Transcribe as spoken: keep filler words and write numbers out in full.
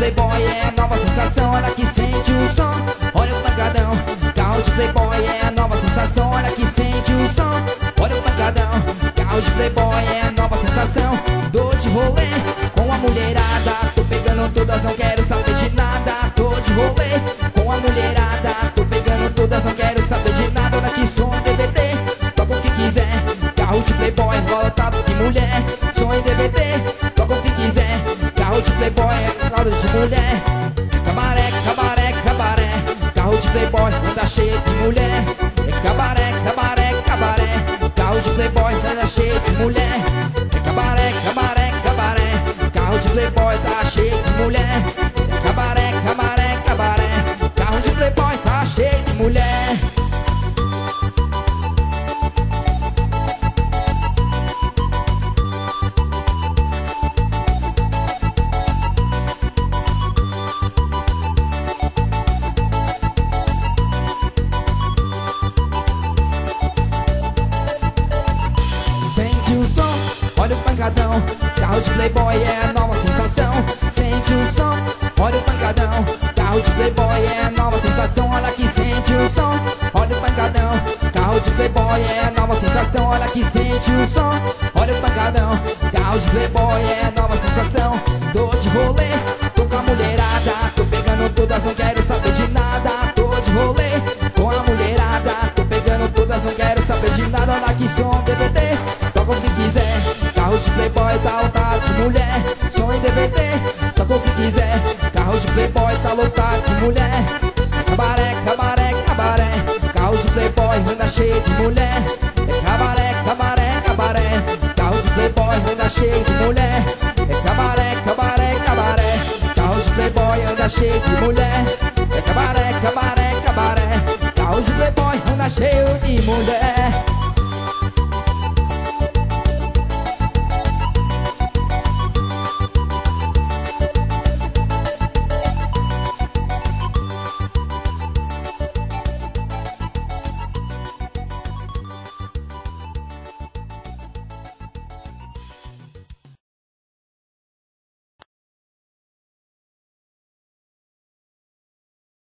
playboy é a nova sensação, olha que sente o som. Olha o pancadão. Carro de playboy é a nova sensação, olha que sente o som. Olha o pancadão. Carro de playboy é a nova sensação. Tô de rolê com a mulherada, tô pegando todas, não quero saber de nada. Tô de rolê com a mulherada, tô pegando todas, não quero saber de nada. Olha que som D V D, toca o que quiser. Carro de playboy lotado de mulher. Som em D V D, toca o que quiser. Carro de playboy é lotado de mulher. Cabaré, cabaré, cabaré. Carro de playboy anda cheio de mulher. Cabaré, cabaré, cabaré. Carro de playboy anda cheio de mulher. Cabaré, cabaré, cabaré. Carro de playboy tá cheio de mulher. Cabaré, cabaré, cabaré. Carro de playboy tá cheio de mulher. Sente o som, olha o pancadão. Carro de playboy é a nova sensação. Sente o som, olha o pancadão. Carro de playboy é a nova sensação, olha que sente o som. Olha o pancadão. Carro de playboy é a nova sensação, olha que sente o som. Olha o pancadão. Carro de playboy é a nova sensação. Tô de rolê, tô com a mulherada, tô pegando todas, não quero saber de nada. Tô de rolê com a mulherada, tô pegando todas, não quero saber de nada. Olha que som D V D, toca o que quiser. Carro de playboy tá lotado de mulher. Som em D V D, toca o que quiser. Carro de playboy tá lotado de mulher. Cabaré, cabaré, cabaré. Carro de playboy anda cheio de mulher. Cabaré, cabaré, cabaré. Carro de playboy anda cheio de mulher. Cabaré, cabaré, cabaré. Carro de playboy anda cheio de mulher. Cabaré, cabaré, cabaré. Carro de playboy anda cheio de mulher.